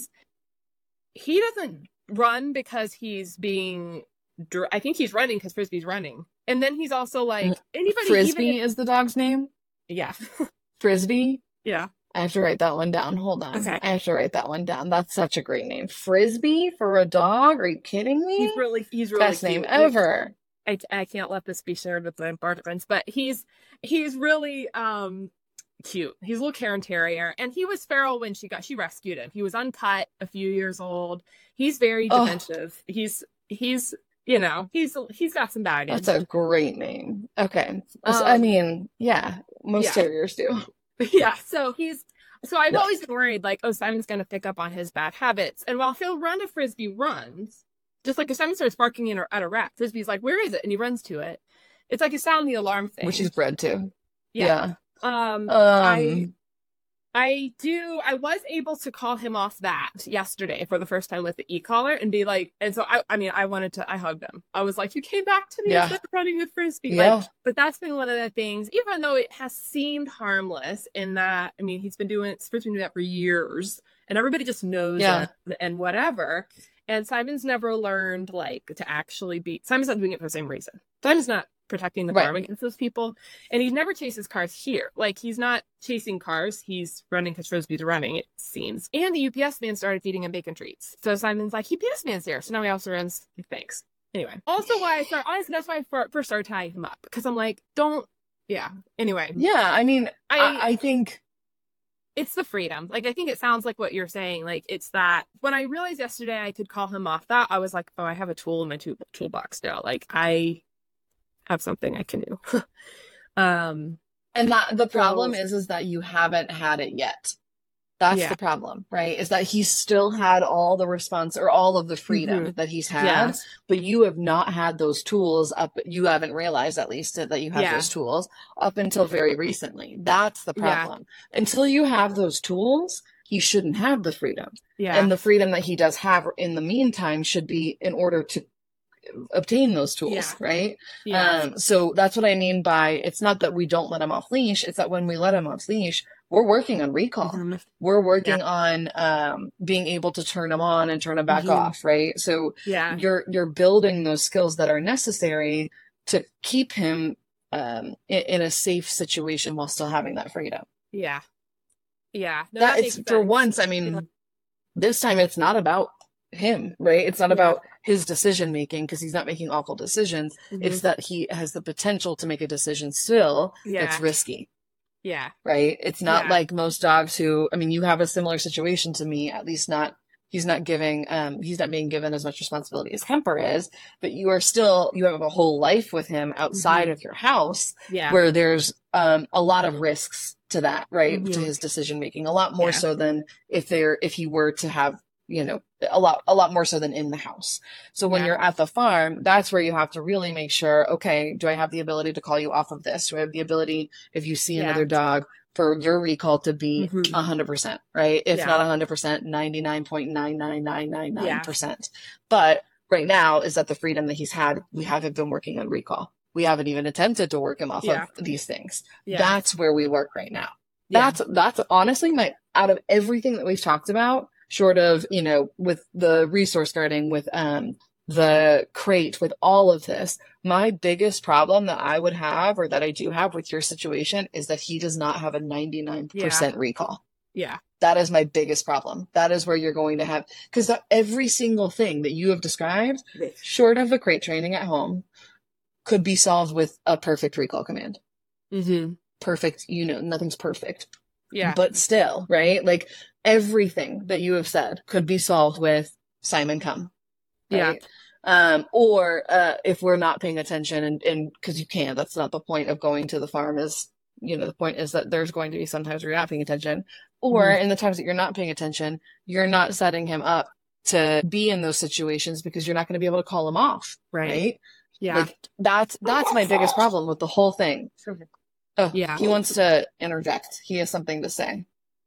doesn't run because he's being, I think he's running because Frisbee's running. And then he's also like, anybody. Frisbee is the dog's name? Yeah. Frisbee? Yeah. I have to write that one down. Hold on. Okay. I have to write that one down. That's such a great name. Frisbee for a dog? Are you kidding me? He's really best cute. Name ever. I can't let this be shared with the participants, but he's really cute. He's a little Cairn Terrier, and he was feral when she rescued him. He was uncut, a few years old. He's very defensive. He's got some baggage. That's a great name. Okay. Most terriers do. Yeah. So I've always been worried, like, Simon's going to pick up on his bad habits. And while he'll run if Frisbee runs, just like if Simon starts barking at a rat, Frisbee's like, where is it? And he runs to it. It's like a sound the alarm thing. Which he's bred to. Yeah. I was able to call him off that yesterday for the first time with the e-collar and be like, and so I hugged him. I was like, you came back to me instead of running with Frisbee. Yeah. But that's been one of the things, even though it has seemed harmless in that, Frisbee's been doing that for years and everybody just knows it and whatever. And Simon's never learned to actually Simon's not doing it for the same reason. Simon's not protecting the farm against those people. And he never chases cars here. Like, he's not chasing cars. He's running because Frisbee's running, it seems. And the UPS man started feeding him bacon treats. So Simon's like, UPS man's there. So now he also runs. Thanks. Anyway. Also why that's why I first started tying him up. Because I'm like, anyway. Yeah, I think it's the freedom. Like, I think it sounds like what you're saying. Like, it's that when I realized yesterday I could call him off that, I was like, I have a tool in my toolbox now. Like, I have something I can do. And that the problem is that you haven't had it yet. That's the problem, right? Is that he's still had all the response or all of the freedom that he's had, but you have not had those tools up. You haven't realized, at least, that you have those tools up until very recently. That's the problem. Until you have those tools, he shouldn't have the freedom. Yeah. And the freedom that he does have in the meantime should be in order to obtain those tools, right? So that's what I mean by, it's not that we don't let him off leash, it's that when we let him off leash, we're working on recall. We're working on being able to turn him on and turn him back off, right? So you're building those skills that are necessary to keep him in a safe situation while still having that freedom. Yeah. Yeah. No, That makes it's sense. for once, I mean, this time it's not about him, right? It's not about his decision making because he's not making awful decisions. It's that he has the potential to make a decision still that's risky. Yeah. Right? It's not like most dogs who, I mean, you have a similar situation to me, at least not, he's not being given as much responsibility as Kemper is, but you have a whole life with him outside of your house where there's a lot of risks to that, right? To his decision making, a lot more so than if he were to have, you know, a lot more so than in the house. So when you're at the farm, that's where you have to really make sure, okay, do I have the ability to call you off of this? Do I have the ability, if you see another dog, for your recall to be 100%, right? If not 100%, 99.99999%. But right now is that the freedom that he's had, we haven't been working on recall. We haven't even attempted to work him off of these things. That's where we work right now. That's honestly out of everything that we've talked about, short of, you know, with the resource guarding, with the crate, with all of this, my biggest problem that I would have, or that I do have with your situation, is that he does not have a 99% recall. Yeah. That is my biggest problem. That is where you're going to have, because every single thing that you have described, short of the crate training at home, could be solved with a perfect recall command. Perfect, you know, nothing's perfect. Yeah. But still, right? Like everything that you have said could be solved with Simon come. Right? Or if we're not paying attention, and because you can't, that's not the point of going to the farm, is, you know, the point is that there's going to be sometimes where you're not paying attention, or in the times that you're not paying attention, you're not setting him up to be in those situations because you're not going to be able to call him off. Right. Yeah. Like that's my biggest problem with the whole thing. Oh, yeah. He wants to interject. He has something to say.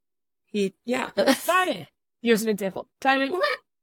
Simon. Here's an example. Simon.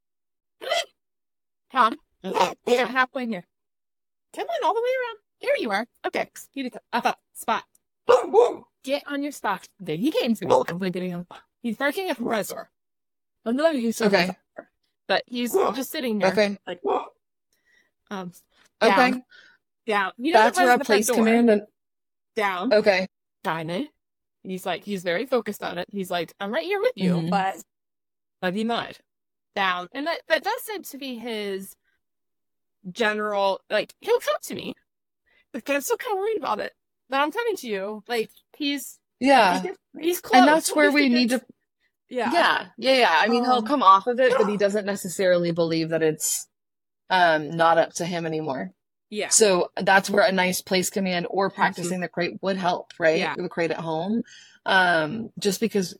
Tom. Halfway here. Come on, all the way around. Here you are. Okay. Up. Spot. Get on your spot. There he came to me. I'm getting on the spot. He's barking at the reservoir. Okay. But he's just sitting there. Okay. Like, down. Okay. Down. That's where a place command and down. Okay. Simon. He's very focused on it. He's like, I'm right here with you, but he not. Down. And that does seem to be his general, like, he'll come to me, but I'm still kind of worried about it. But I'm coming to you. Like, he's close. And that's where we need to. Yeah. I mean, he'll come off of it, but he doesn't necessarily believe that it's not up to him anymore. Yeah. So that's where a nice place command or practicing the crate would help, right? Yeah. The crate at home. Just because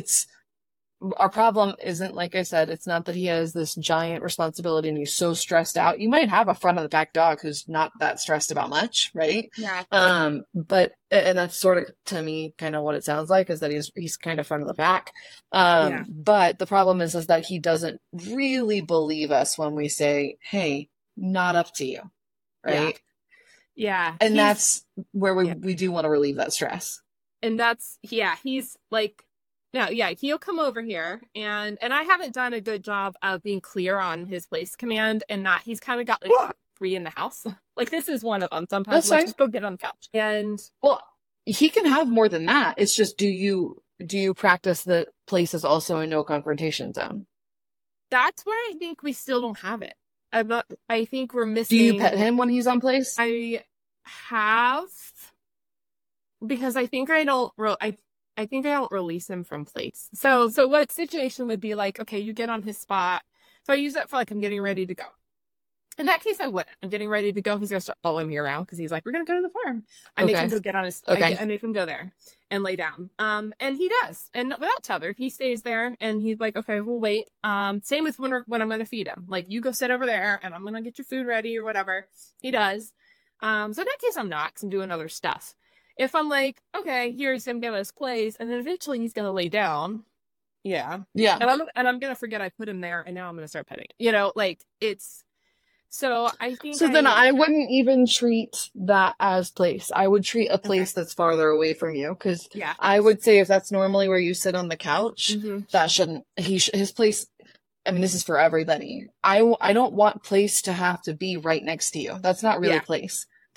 our problem isn't, like I said, it's not that he has this giant responsibility and he's so stressed out. You might have a front of the back dog who's not that stressed about much, right? Yeah. But that's sort of, to me, kind of what it sounds like, is that he's kind of front of the pack. But the problem is that he doesn't really believe us when we say, hey, not up to you. Right. Yeah. And that's where we do want to relieve that stress. And that's, he's like, no, he'll come over here and I haven't done a good job of being clear on his place command, and not, he's kind of got like 3 in the house. Like, this is one of them. Sometimes let's just go get on the couch. And well, he can have more than that. It's just, do you practice the places also in no confrontation zone? That's where I think we still don't have it. I think we're missing. Do you pet him when he's on place? I have, because I think I don't release him from place. So what situation would be like, okay, you get on his spot. So I use that for like, I'm getting ready to go. In that case, I wouldn't. I'm getting ready to go. He's going to start following me around because he's like, we're going to go to the farm. I make him go get on his, I make him go there and lay down. And he does. And without tether, he stays there and he's like, okay, we'll wait. Same with when I'm going to feed him. Like, you go sit over there and I'm going to get your food ready or whatever. He does. So in that case, I'm not, because I'm doing other stuff. If I'm like, okay, here's him get his place, and then eventually he's going to lay down. Yeah. Yeah. And I'm going to forget I put him there, and now I'm going to start petting. You know, like, it's, so I think. So then I wouldn't even treat that as place. I would treat a place that's farther away from you, because I would say if that's normally where you sit on the couch, that shouldn't, his place, I mean, this is for everybody. I don't want place to have to be right next to you. That's not really place.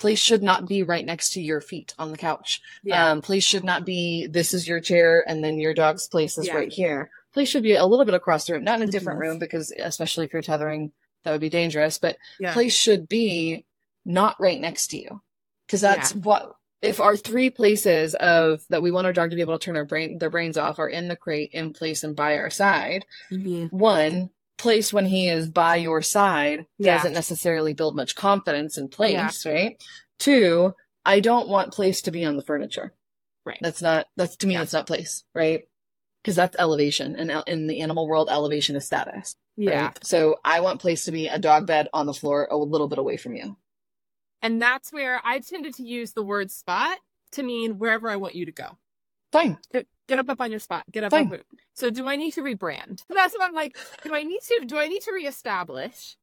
Place should not be right next to your feet on the couch. Yeah. Place should not be, this is your chair and then your dog's place is Yeah. right here. Place should be a little bit across the room, not in a different Mhm. room, because especially if you're tethering, that would be dangerous, but Yeah. place should be not right next to you. Because that's Yeah. what, if our 3 places of that we want our dog to be able to turn their brains off are in the crate, in place, and by our side. Mhm. One, place when he is by your side Yeah. doesn't necessarily build much confidence in place, right? 2, I don't want place to be on the furniture. Right. That's to me, Yeah. that's not place, right? Because that's elevation, and in the animal world, elevation is status. Yeah. Right? So I want place to be a dog bed on the floor a little bit away from you. And that's where I tended to use the word spot to mean wherever I want you to go. Fine. Get up on your spot. Get up. Fine. Up. So do I need to rebrand? That's what I'm like. Do I need to reestablish?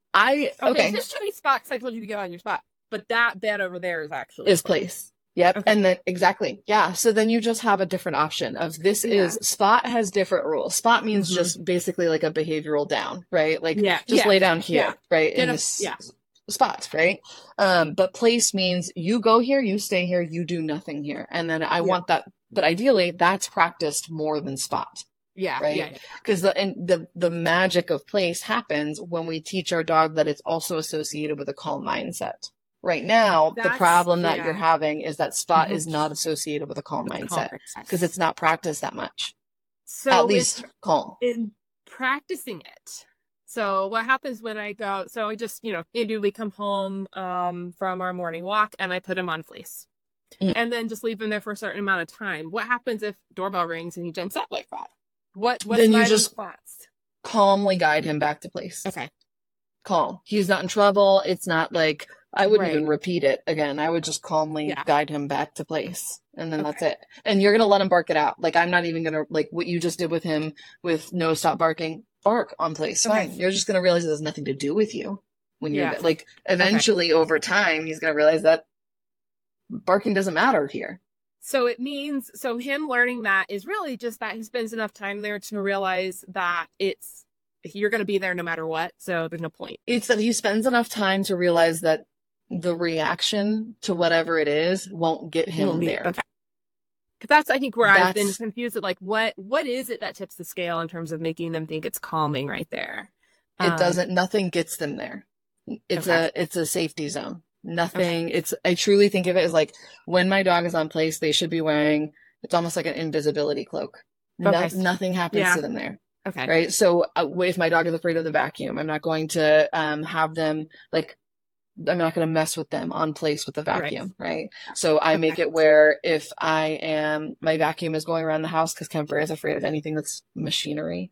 Okay. Just show me spot because I told you to get on your spot. But that bed over there is actually Is place. Yep. Okay. And then exactly. Yeah. So then you just have a different option of this is spot has different rules. Spot means Mhm. just basically like a behavioral down, right? Like Yeah. just Yeah. lay down here, Yeah. right? Get In up. this Yeah. spot, right? But place means you go here, you stay here, you do nothing here. And then I want that, but ideally that's practiced more than spot. Yeah. Right? Yeah. Because the magic of place happens when we teach our dog that it's also associated with a calm mindset. Right now, the That's- problem that yeah. you're having is that spot Mhm. is not associated with a calm With mindset context. because it's not practiced that much. So At least calm. in practicing it. So what happens when I go? So I just, we come home from our morning walk and I put him on fleece, and then just leave him there for a certain amount of time. What happens if doorbell rings and he jumps up like that? What's Then you my just- response? Calmly guide him back to place. Okay. Calm. He's not in trouble. It's not like I wouldn't Right. even repeat it again. I would just calmly Yeah. guide him back to place. And then Okay. that's it. And you're going to let him bark it out. Like I'm not even going to, like what you just did with him with no stop barking, bark on place. Okay. Fine. You're just going to realize it has nothing to do with you when you're Yeah. like eventually over time, he's going to realize that barking doesn't matter here. So it means, so him learning that is really just that he spends enough time there to realize that you're going to be there no matter what. So there's no point. It's that he spends enough time to realize that the reaction to whatever it is won't get him there. Okay. Because that's, I think, where I've been That's- confused at, like, what is it that tips the scale in terms of making them think it's calming right there? It doesn't, nothing gets them there. It's Okay. it's a safety zone. Nothing, I truly think of it as like when my dog is on place, they should be wearing, it's almost like an invisibility cloak. Okay. Nothing happens Yeah. to them there. Okay. Right. So if my dog is afraid of the vacuum, I'm not going to have them like, I'm not going to mess with them on place with the vacuum. Right. So I make it where if my vacuum is going around the house because Kemper is afraid of anything that's machinery.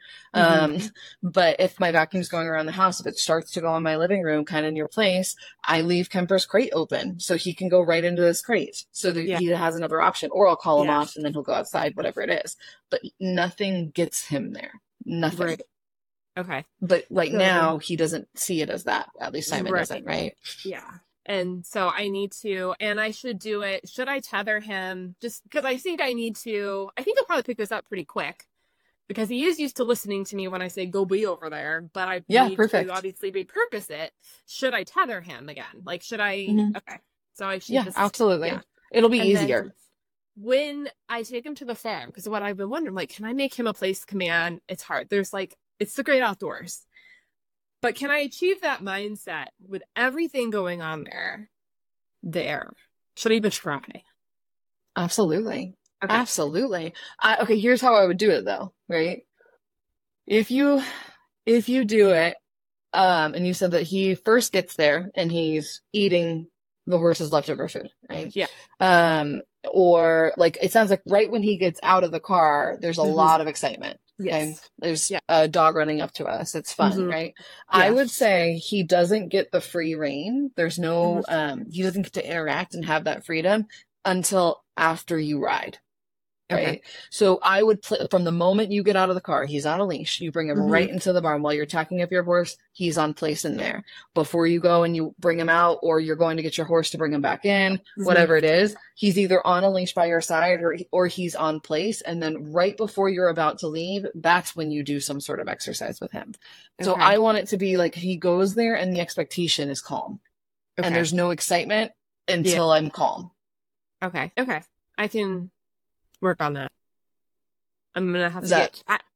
But if my vacuum is going around the house, if it starts to go in my living room, kind of near place, I leave Kemper's crate open so he can go right into this crate so that he has another option, or I'll call him off and then he'll go outside, whatever it is. But nothing gets him there. Nothing. Right. Okay. But right now he doesn't see it as that. At least Simon doesn't, right? Yeah. And so I need to, and I should do it. Should I tether him? Just because I think I need to, I think he'll probably pick this up pretty quick because he is used to listening to me when I say, go be over there. But I need perfect. to obviously repurpose it. Should I tether him again? Like, should I? Okay. So I should just. Absolutely. Yeah. It'll be And then easier. when I take him to the farm, because what I've been wondering, like, can I make him a place command? It's hard. There's like, it's the great outdoors. But can I achieve that mindset with everything going on there? Should I even try? Absolutely. Okay. Absolutely. Okay, here's how I would do it though, right? If you do it, and you said that he first gets there and he's eating the horse's leftover food, right? Yeah. Or like, it sounds like right when he gets out of the car, there's a lot of excitement. Yes. And there's a dog running up to us. It's fun, right? Yeah. I would say he doesn't get the free rein. There's no, he doesn't get to interact and have that freedom until after you ride. Right. Okay. So I would from the moment you get out of the car, he's on a leash. You bring him right into the barn while you're tacking up your horse. He's on place in there before you go and you bring him out, or you're going to get your horse to bring him back in, whatever it is. He's either on a leash by your side or he's on place. And then right before you're about to leave, that's when you do some sort of exercise with him. So I want it to be like he goes there and the expectation is calm and there's no excitement until I'm calm. Okay. I can work on that. I'm gonna have to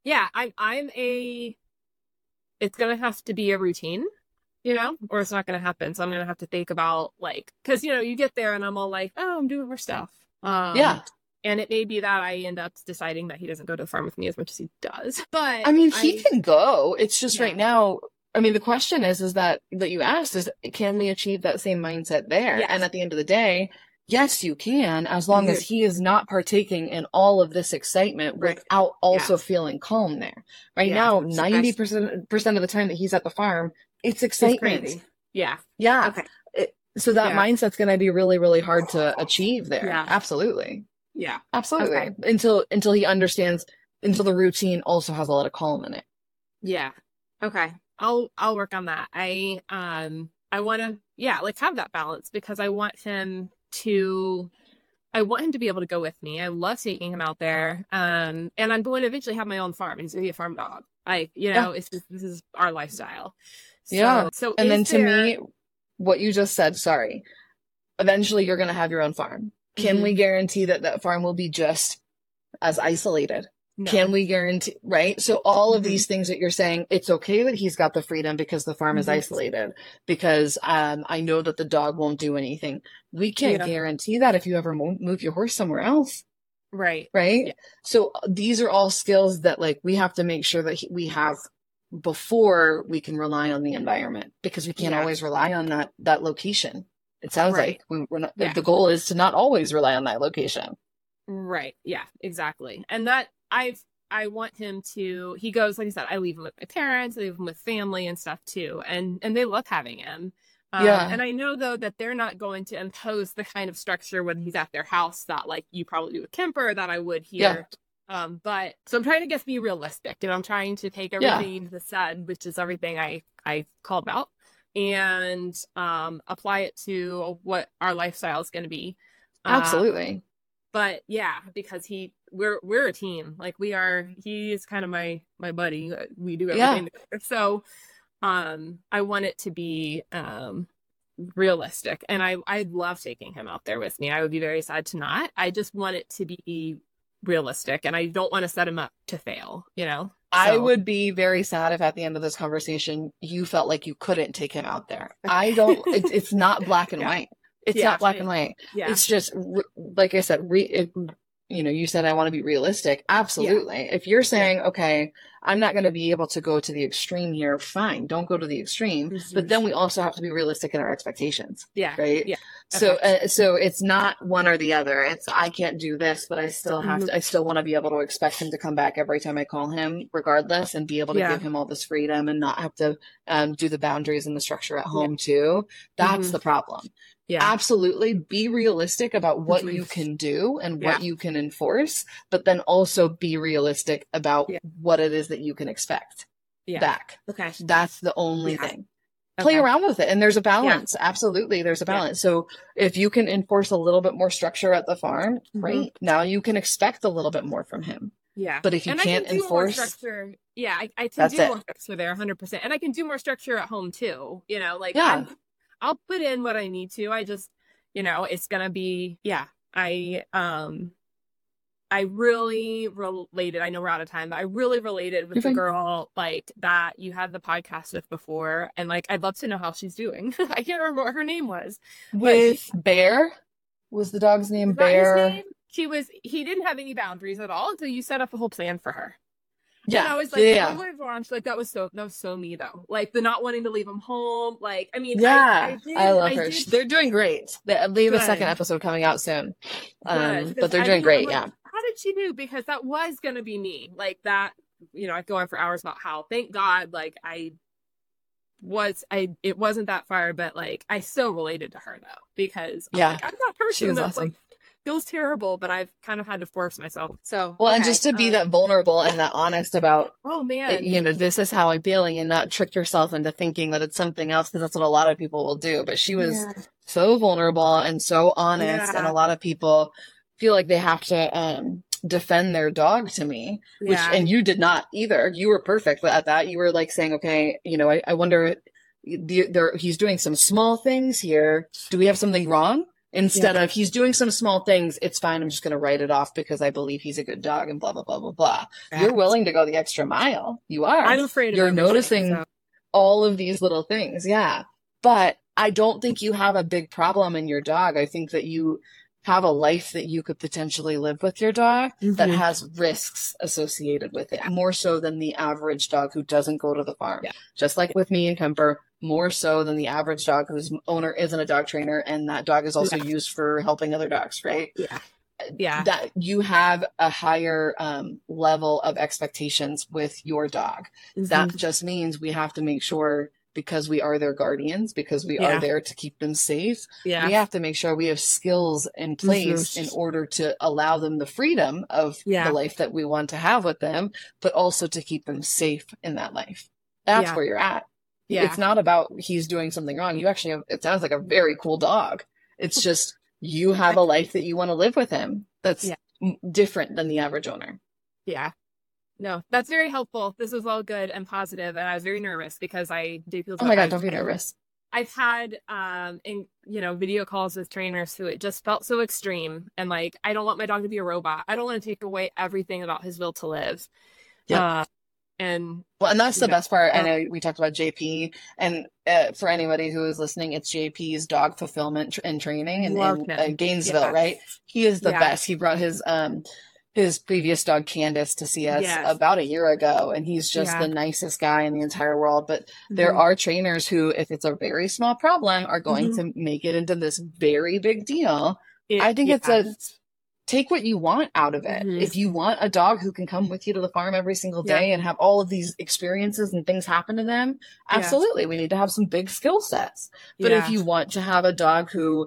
it's gonna have to be a routine, or it's not gonna happen. So I'm gonna have to think about, like, because you get there and I'm all like, oh, I'm doing more stuff. And it may be that I end up deciding that he doesn't go to the farm with me as much as he does. But I mean, he can go. It's just right now. I mean, the question is that you asked is, can we achieve that same mindset there? Yes. And at the end of the day, yes, you can, as long as he is not partaking in all of this excitement without also feeling calm there. Right now, 90% of the time that he's at the farm, it's excitement. It's crazy. Yeah. Okay. So that mindset's going to be really, really hard to achieve there. Yeah. Absolutely. Yeah. Absolutely. Okay. Until he understands, until the routine also has a lot of calm in it. Yeah. Okay. I'll work on that. I want to, have that balance, because I want him to be able to go with me. I love taking him out there. And I'm going to eventually have my own farm. He's going to be a farm dog. It's just, this is our lifestyle. So and then to me, what you just said, eventually you're going to have your own farm. Can we guarantee that that farm will be just as isolated? No. Can we guarantee, right? So all of these things that you're saying, it's okay that he's got the freedom because the farm is isolated, because I know that the dog won't do anything. We can't guarantee that if you ever move your horse somewhere else. Right. Right. Yeah. So these are all skills that, like, we have to make sure that we have before we can rely on the environment, because we can't always rely on that location. It sounds like we're not, the goal is to not always rely on that location. Right. Yeah, exactly. And that I want him to, he goes, like I said, I leave him with my parents, I leave him with family and stuff too. And they love having him. And I know, though, that they're not going to impose the kind of structure when he's at their house that, like, you probably do with Kemper, that I would here. But so I'm trying to be realistic, and I'm trying to take everything that said, which is everything I called out, and apply it to what our lifestyle is going to be. Absolutely. But because we're a team. Like, he is kind of my buddy. We do everything together. So I want it to be realistic, and I love taking him out there with me. I would be very sad to not. I just want it to be realistic, and I don't want to set him up to fail, So. I would be very sad if at the end of this conversation you felt like you couldn't take him out there. I don't. It's not black and white. It's not black and white. Yeah. It's just, like I said, you said, I want to be realistic. Absolutely. Yeah. If you're saying, okay, I'm not going to be able to go to the extreme here, fine, don't go to the extreme. Mm-hmm. But then we also have to be realistic in our expectations. Yeah. Right. Yeah. Okay. So it's not one or the other. It's, I can't do this, but I still have to, I still want to be able to expect him to come back every time I call him, regardless, and be able to give him all this freedom and not have to do the boundaries and the structure at home too. That's the problem. Yeah. Absolutely. Be realistic about what you can do and what you can enforce, but then also be realistic about what it is that you can expect back. Okay. That's the only thing. Play around with it. And there's a balance. Yeah. Absolutely. There's a balance. Yeah. So if you can enforce a little bit more structure at the farm, right, now you can expect a little bit more from him. Yeah. But if you can't enforce structure, I can do more structure there 100%. And I can do more structure at home too. I'll put in what I need to. I just, it's going to be, I really related. I know we're out of time, but I really related with the girl, like, that you had the podcast with before. And, like, I'd love to know how she's doing. I can't remember what her name was. With Bear? Was the dog's name Bear? He didn't have any boundaries at all. So you set up a whole plan for her. Yeah. And I was like, like, that was so me, though. Like, the not wanting to leave him home. Like, I mean, I love her. They're doing great. They have a second episode coming out soon. But they're doing great. Like, how did she do? Because that was going to be me. Like, that, I'd go on for hours about how, thank God, like, it wasn't that far, but, like, I so related to her, though, because I'm that person she was that's awesome. Like, feels terrible, but I've kind of had to force myself. So, and just to be that vulnerable and that honest about, this is how I'm feeling, and not trick yourself into thinking that it's something else, because that's what a lot of people will do. But she was so vulnerable and so honest, and a lot of people feel like they have to defend their dog to me, and you did not either. You were perfect at that. You were like saying, okay, I wonder, he's doing some small things here. Do we have something wrong? instead of he's doing some small things. It's fine. I'm just going to write it off because I believe he's a good dog and blah, blah, blah, blah, blah. You're willing to go the extra mile. You are. I'm afraid you're noticing all of these little things. Yeah. But I don't think you have a big problem in your dog. I think that you have a life that you could potentially live with your dog that has risks associated with it, more so than the average dog who doesn't go to the farm. Yeah. Just like with me and Kemper, more so than the average dog whose owner isn't a dog trainer, and that dog is also used for helping other dogs, right? Yeah. Yeah. That you have a higher level of expectations with your dog. That just means we have to make sure, because we are their guardians, because we are there to keep them safe. Yeah. We have to make sure we have skills in place in order to allow them the freedom of the life that we want to have with them, but also to keep them safe in that life. That's where you're at. Yeah. It's not about he's doing something wrong. You actually have, it sounds like a very cool dog. It's just, you have a life that you want to live with him. That's different than the average owner. Yeah. No, that's very helpful. This was all good and positive, and I was very nervous because I do feel. Oh my God, don't be nervous. I've had, video calls with trainers who it just felt so extreme, and like, I don't want my dog to be a robot. I don't want to take away everything about his will to live. Yeah. And that's the best part. I know we talked about JP, and for anybody who is listening, it's JP's dog fulfillment and training in Gainesville, right? He is the best. He brought his previous dog Candace to see us about a year ago, and he's just the nicest guy in the entire world. But there are trainers who, if it's a very small problem, are going to make it into this very big deal. I think it's take what you want out of it. If you want a dog who can come with you to the farm every single day and have all of these experiences and things happen to them, absolutely. We need to have some big skill sets. But if you want to have a dog who,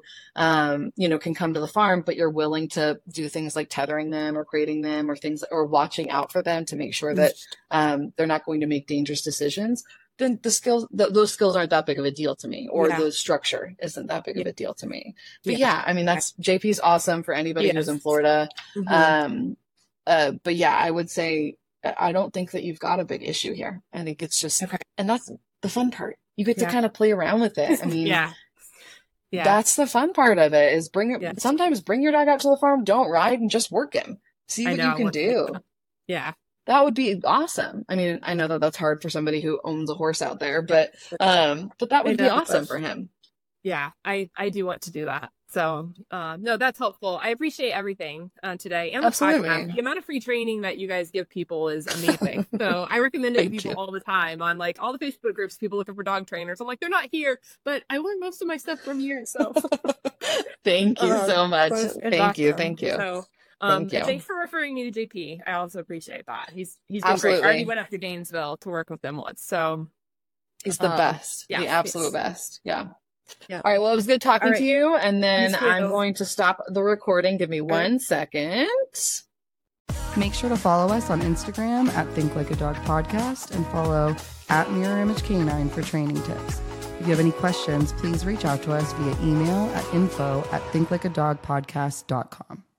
can come to the farm, but you're willing to do things like tethering them or crating them or things, or watching out for them to make sure that, they're not going to make dangerous decisions, then those skills aren't that big of a deal to me, or the structure isn't that big of a deal to me. But that's JP's awesome for anybody who's in Florida. But I would say, I don't think that you've got a big issue here. I think it's just, and that's the fun part. You get to kind of play around with it. I mean, that's the fun part of it, is sometimes bring your dog out to the farm, don't ride, and just work him. See what you can do. Yeah. That would be awesome. I mean, I know that that's hard for somebody who owns a horse out there, but that would be awesome for him. Yeah, I do want to do that. So, no, that's helpful. I appreciate everything today. And the amount of free training that you guys give people is amazing. So I recommend it to people all the time on like all the Facebook groups, people looking for dog trainers. I'm like, they're not here, but I learned most of my stuff from you. So thank you so much. Thank you. So, thanks for referring me to JP. I also appreciate that. He's been great. I already went up to Gainesville to work with him once. So he's the best. The absolute best. Yeah. All right. Well, it was good talking to you. And then I'm going to stop the recording. Give me 1 second. Make sure to follow us on Instagram at Think Like a Dog Podcast, and follow at Mirror Image Canine for training tips. If you have any questions, please reach out to us via email at info@thinklikeadogpodcast.com.